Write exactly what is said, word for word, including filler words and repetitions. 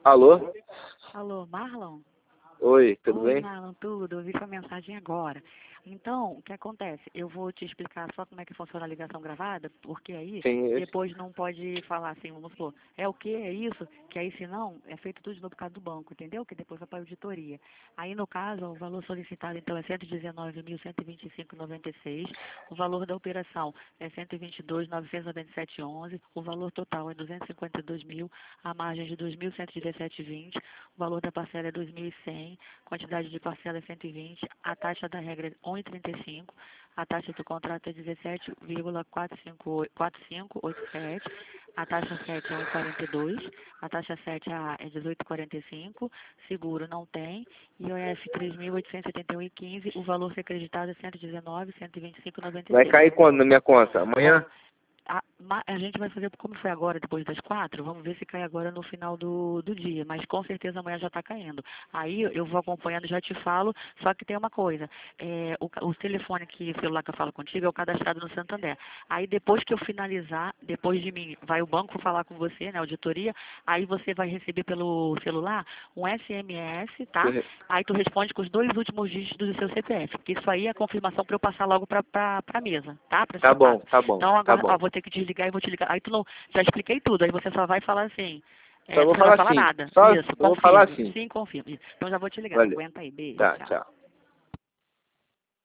Alô? Alô, Marlon? Oi, tudo Oi, bem? Marlon, tudo. Eu vi sua mensagem agora. Então, o que acontece? Eu vou te explicar só como é que funciona a ligação gravada, porque aí Sim, eu- depois não pode falar assim, vamos supor, é o quê? É isso? Que aí, se não, é feito tudo de novo por causa do banco, entendeu? Que depois vai para a auditoria. Aí, no caso, o valor solicitado, então, é cento e dezenove mil, cento e vinte e cinco vírgula noventa e seis. O valor da operação é cento e vinte e dois mil, novecentos e noventa e sete vírgula onze. O valor total é duzentos e cinquenta e dois mil, a margem de dois mil cento e dezessete vírgula vinte. O valor da parcela é dois mil e cem, quantidade de parcela é cento e vinte, a taxa da regra é um vírgula trinta e cinco, a taxa do contrato é dezessete vírgula quatro cinco oito sete, a taxa sete é um vírgula quarenta e dois, a taxa sete A é dezoito vírgula quarenta e cinco, seguro não tem, I O F três mil oitocentos e setenta e um vírgula quinze, o valor ser acreditado é cento e dezenove, cento e vinte e cinco vírgula noventa e Vai seis. cair quando na minha conta? Amanhã? A, ma- a gente vai fazer como foi agora, depois das quatro, vamos ver se cai agora no final do, do dia, mas com certeza amanhã já está caindo. Aí eu vou acompanhando, já te falo, só que tem uma coisa, é, o, ca- o telefone que, o celular que eu falo contigo é o cadastrado no Santander. Aí depois que eu finalizar, depois de mim, vai o banco falar com você, né, auditoria, aí você vai receber pelo celular um S M S, tá? Aí tu responde com os dois últimos dígitos do seu C P F, porque isso aí é a confirmação para eu passar logo para a mesa, tá? Pra Tá ser bom, pago. tá bom, Então tá agora, ó, bom. vou ter que desligar e vou te ligar. Aí tu não, já expliquei tudo, aí você só vai falar assim, Só é, vou você não vai falar falar sim. nada. Só Isso, vou falar confirme. sim. Sim, confirme. Então já vou te ligar. Valeu. Aguenta aí, beijo, Tá, tchau. tchau.